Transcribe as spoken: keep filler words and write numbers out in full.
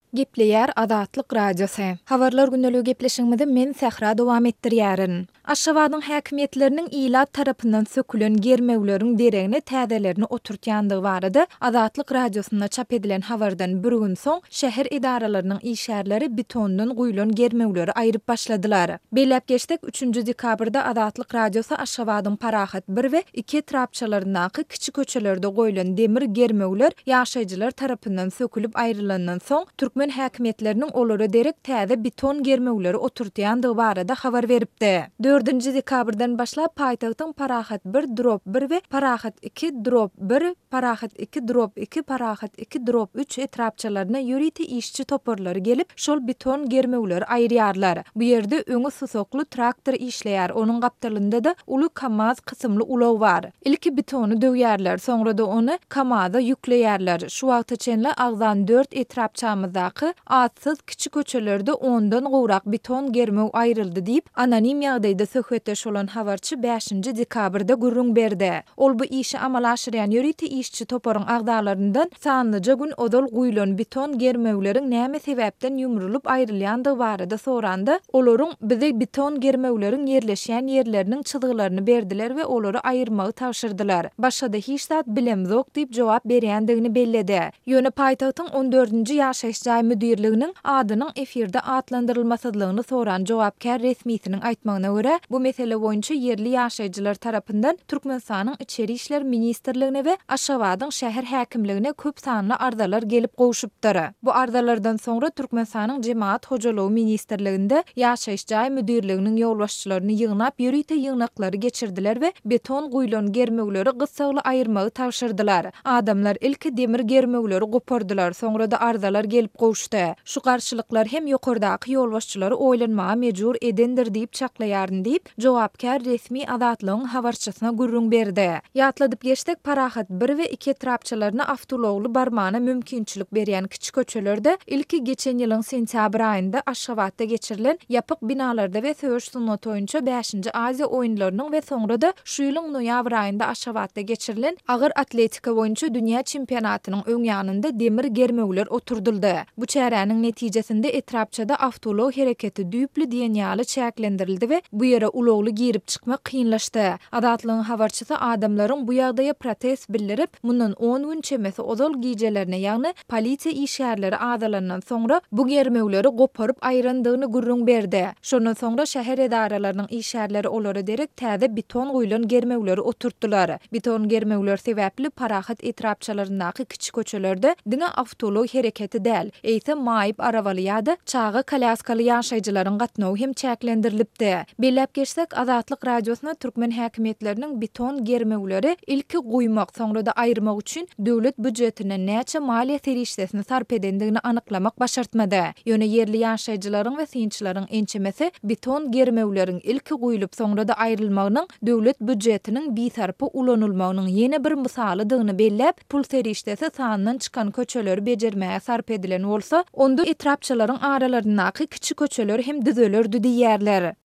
Gepleýär Azatlyk Radiosu. Habarlar gündäligi gepleşigimizde men Sähra dowam etdirýärin. Aşgabatyň häkimetleriniň ilat tarapyndan sökülen germewleriň deregine täzelerini oturtýandygy barada Azatlyk Radiosunda çap edilen habardan bir gün soň şäher idaralarynyň işgärleri betondan guýulan germewleri aýryp başladylar. Beýlep geçdik üçünji dekabrda Azatlyk Radiosu Aşgabatyň Parahat bir we iki trapçalaryndaky kiçik köçelerde goýulan demir germewler ýaşaýjylar tarapyndan sökülip aýrylandan soň Türkmen häkimetleriniň olary derek täze beton germewleri oturtýandygy barada habar beripdi. dördünji dekabrdan başlap paýtagtyň Parahat bir drop bir we Parahat iki drop bir, Parahat iki drop iki, Parahat iki drop üç etrapçalaryna ýöriti işçi toporlary gelip şol beton germewleri aýrýarlar. Bu ýerde öňe susokly traktor işleýär. Onuň gapdalynda da uly kamaz kysymly ulaw bar. Ilki betonu döwýärler, soňra da ony kamaza ýükleýärler. Şu wagta çenle agzan dört etrapçamyzdaky atsyz kiçik köçelerde ondan gowrak beton germew aýryldy diýip anonim ýagdaýda söhbetdeş bolan habarçy beşinji dekabrda gurrun berdi. Ol bu işi amal aşyrýan ýöriti işçi toporyň agdalaryndan sanlyja gün odol guýulan beton germewleriň näme sebäpden ýumrulyp aýrylýandygy barada sorandy. Olaryň bize beton germewleriň ýerleşýän ýerleriniň çyzyklaryny berdiler we olary aýyrmagy tapşyrdylar. Başga da hiç zat bilemzok diýip jogap berýändigini belledi. Ýöne paýtagtyň on dördünji ýaşaýyş jaý müdirliginiň adynyň efirde atlandyrylmasydygyny soran jogapkär resmiýetiniň aýtmagyna görä, bu mesele boýunça ýerli ýaşaýjylar tarapyndan Türkmenistanyň Içeri işler ministrligine we Aşgabatyň şäher häkimligine köp sanly arzalar gelip gowşupdyr. Bu arzalardan soňra Türkmenistanyň Jemaat hojalygy ministrliginde ýaşaýyş jaý müdirliginiň ýolbaşçylaryny ýygnap ýörite ýygnaklary geçirdiler we beton guýulan germewleri gysgaly aýyrmagy tapşyrdylar. Adamlar ilki demir germewleri gopardylar, soňra da arzalar gelip gowşdy. Şu garşylyklar hem ýokardaky ýolbaşçylary oýlanmaga mejbur edendir diýip çaklaýaryn diýip jogapkär resmi Azatlygyň habarçysyna gurrun berdi. Ýatladyp geçdik Parahat bir we iki trapçalaryna awtolowly barmana mümkinçilik berýän kiçik köçelerde ilki geçen ýylyň sentýabr aýynda Aşgabatda geçirilen ýapyk binalarda we söwüş sunnaty boýunça beşinji Aziýa oýunlarynyň we soňra da şu ýylyň noýabr aýynda Aşgabatda geçirilen agyr atletika boýunça dünýä çempionatynyň öňýanynda demir germewler oturdyldy. Bu çäräniň netijesinde etrapçada awtolow hereketi düýpli diýen ýaly çäklendirildi we bu ýere ulawly girip çykmak kynlaşdy. Azatlygyň habarçysy adamlaryň bu ýagdaýa protest bildirip, mundan on gün çemesi odol gijelerine ýagny polisiýa işgärleri adalandan soňra bu germewleri goparyp aýrandygyny gurrun berdi. Şondan soňra şäher edaralarynyň işgärleri olary derek täze beton guýulan germewleri oturtdylar. Beton germewler sebäpli Parahat etrapçalaryndaky kiçik köçelerde diňe awtolow hereketi däl, eýse maýyp arabaly ýa-da çaga kolyaskaly ýaşaýjylaryň gatnawy hem çäklendirilipdi. Beýlep geçsek Azatlyk Radiosuna Türkmen häkimetleriniň beton germewleri ilki guýmak, soňra da aýyrmak üçin döwlet büdjetine näçe maliýe serişdesini sarp edendigini anyklamak başartmady. Ýöne ýerli ýaşaýjylaryň we synçylaryň ençemesi beton germewleriň ilki guýulyp soňra da aýrylmagynyň döwlet büdjetiniň bisarpy ulanylmagynyň ýene bir misalydygyny bellep, pul serişdesi sanyndan çykan köçeleri bejermäge sarp edilen bolsa, onda etrapçylaryň aralaryndaky kiçik köçeler hem düzelerdi diýerler.